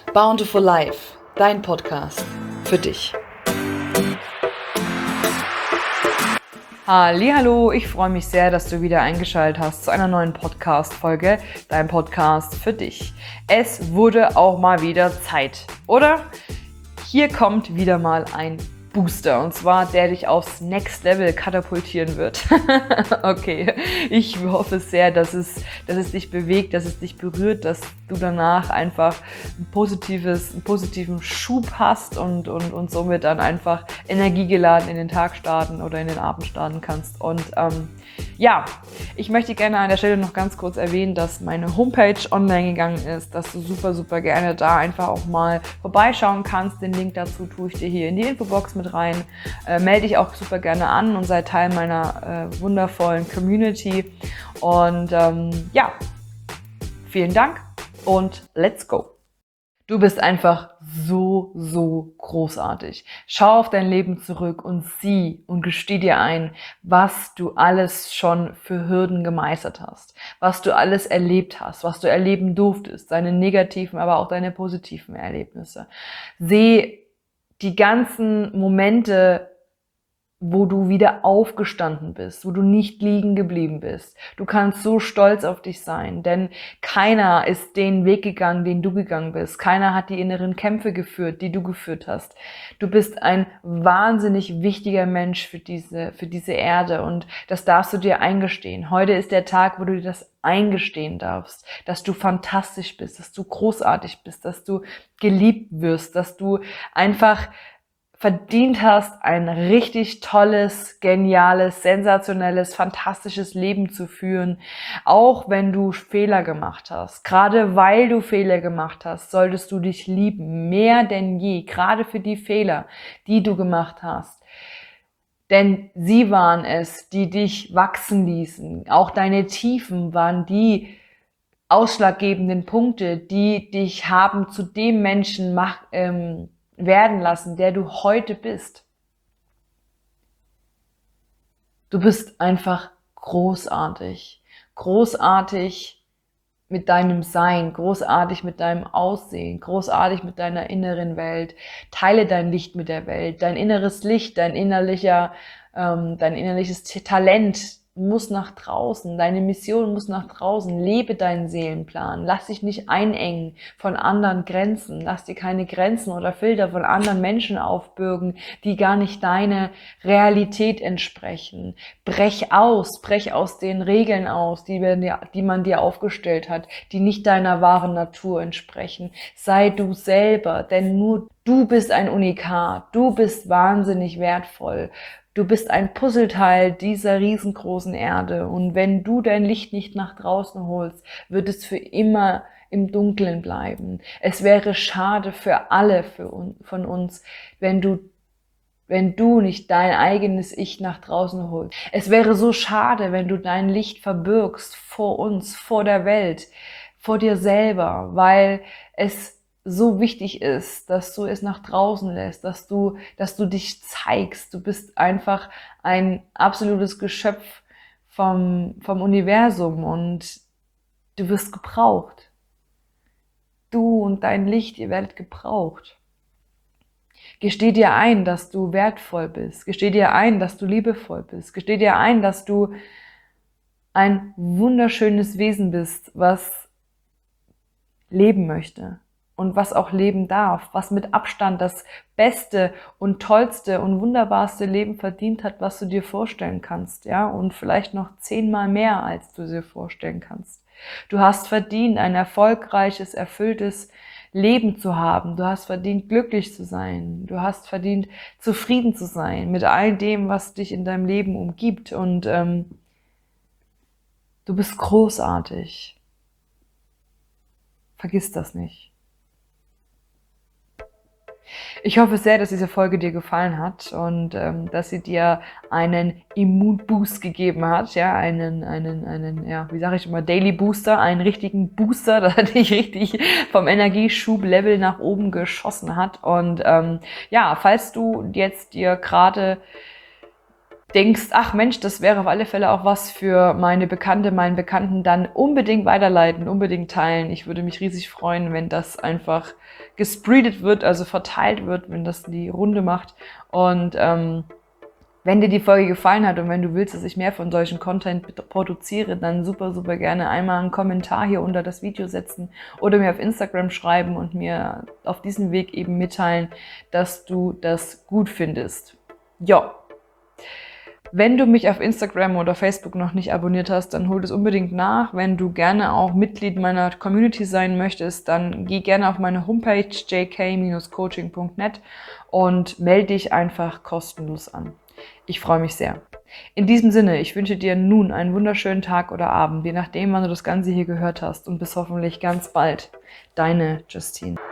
Bountiful Life, dein Podcast für dich. Hallihallo, ich freue mich sehr, dass du wieder eingeschaltet hast zu einer neuen Podcast-Folge, dein Podcast für dich. Es wurde auch mal wieder Zeit, oder? Hier kommt wieder mal ein Booster, und zwar der dich aufs Next Level katapultieren wird. Okay, ich hoffe sehr, dass es dich bewegt, dass es dich berührt, dass du danach einfach einen positiven Schub hast und somit dann einfach energiegeladen in den Tag starten oder in den Abend starten kannst. Und ja, ich möchte gerne an der Stelle noch ganz kurz erwähnen, dass meine Homepage online gegangen ist, dass du super gerne da einfach auch mal vorbeischauen kannst. Den Link dazu tue ich dir hier in die Infobox mit rein. Melde dich auch super gerne an und sei Teil meiner wundervollen Community. Und ja, vielen Dank und let's go! Du bist einfach so großartig. Schau auf dein Leben zurück und sieh und gesteh dir ein, was du alles schon für Hürden gemeistert hast, was du alles erlebt hast, was du erleben durftest, deine negativen, aber auch deine positiven Erlebnisse. Seh die ganzen Momente, wo du wieder aufgestanden bist, wo du nicht liegen geblieben bist. Du kannst so stolz auf dich sein, denn keiner ist den Weg gegangen, den du gegangen bist. Keiner hat die inneren Kämpfe geführt, die du geführt hast. Du bist ein wahnsinnig wichtiger Mensch für diese Erde, und das darfst du dir eingestehen. Heute ist der Tag, wo du dir das eingestehen darfst, dass du fantastisch bist, dass du großartig bist, dass du geliebt wirst, dass du einfach verdient hast, ein richtig tolles, geniales, sensationelles, fantastisches Leben zu führen, auch wenn du Fehler gemacht hast. Gerade weil du Fehler gemacht hast, solltest du dich lieben, mehr denn je, gerade für die Fehler, die du gemacht hast. Denn sie waren es, die dich wachsen ließen. Auch deine Tiefen waren die ausschlaggebenden Punkte, die dich haben zu dem Menschen werden lassen, der du heute bist. Du bist einfach großartig. Großartig mit deinem Sein, großartig mit deinem Aussehen, großartig mit deiner inneren Welt. Teile dein Licht mit der Welt, dein inneres Licht, dein innerliches Talent muss nach draußen, deine Mission muss nach draußen, lebe deinen Seelenplan, lass dich nicht einengen von anderen Grenzen, lass dir keine Grenzen oder Filter von anderen Menschen aufbürgen, die gar nicht deine Realität entsprechen. Brech aus den Regeln aus, die man dir aufgestellt hat, die nicht deiner wahren Natur entsprechen. Sei du selber, denn nur du bist ein Unikat, du bist wahnsinnig wertvoll. Du bist ein Puzzleteil dieser riesengroßen Erde, und wenn du dein Licht nicht nach draußen holst, wird es für immer im Dunkeln bleiben. Es wäre schade für alle von uns, wenn du nicht dein eigenes Ich nach draußen holst. Es wäre so schade, wenn du dein Licht verbirgst vor uns, vor der Welt, vor dir selber, weil es so wichtig ist, dass du es nach draußen lässt, dass du dich zeigst. Du bist einfach ein absolutes Geschöpf vom Universum, und du wirst gebraucht. Du und dein Licht, ihr werdet gebraucht. Gesteh dir ein, dass du wertvoll bist. Gesteh dir ein, dass du liebevoll bist. Gesteh dir ein, dass du ein wunderschönes Wesen bist, was leben möchte. Und was auch leben darf, was mit Abstand das beste und tollste und wunderbarste Leben verdient hat, was du dir vorstellen kannst, ja, und vielleicht noch 10-mal mehr, als du dir vorstellen kannst. Du hast verdient, ein erfolgreiches, erfülltes Leben zu haben. Du hast verdient, glücklich zu sein. Du hast verdient, zufrieden zu sein mit all dem, was dich in deinem Leben umgibt. Und du bist großartig. Vergiss das nicht. Ich hoffe sehr, dass diese Folge dir gefallen hat und dass sie dir einen Immunboost gegeben hat, ja, ja, wie sage ich immer, Daily Booster, einen richtigen Booster, der dich richtig vom Energieschub-Level nach oben geschossen hat. Und ja, falls du jetzt dir gerade denkst, ach Mensch, das wäre auf alle Fälle auch was für meine Bekannte, meinen Bekannten, dann unbedingt weiterleiten, unbedingt teilen. Ich würde mich riesig freuen, wenn das einfach gespreadet wird, also verteilt wird, wenn das die Runde macht. Und wenn dir die Folge gefallen hat und wenn du willst, dass ich mehr von solchen Content produziere, dann super, super gerne einmal einen Kommentar hier unter das Video setzen oder mir auf Instagram schreiben und mir auf diesem Weg eben mitteilen, dass du das gut findest. Ja. Wenn du mich auf Instagram oder Facebook noch nicht abonniert hast, dann hol das unbedingt nach. Wenn du gerne auch Mitglied meiner Community sein möchtest, dann geh gerne auf meine Homepage jk-coaching.net und melde dich einfach kostenlos an. Ich freue mich sehr. In diesem Sinne, ich wünsche dir nun einen wunderschönen Tag oder Abend, je nachdem, wann du das Ganze hier gehört hast, und bis hoffentlich ganz bald. Deine Justine.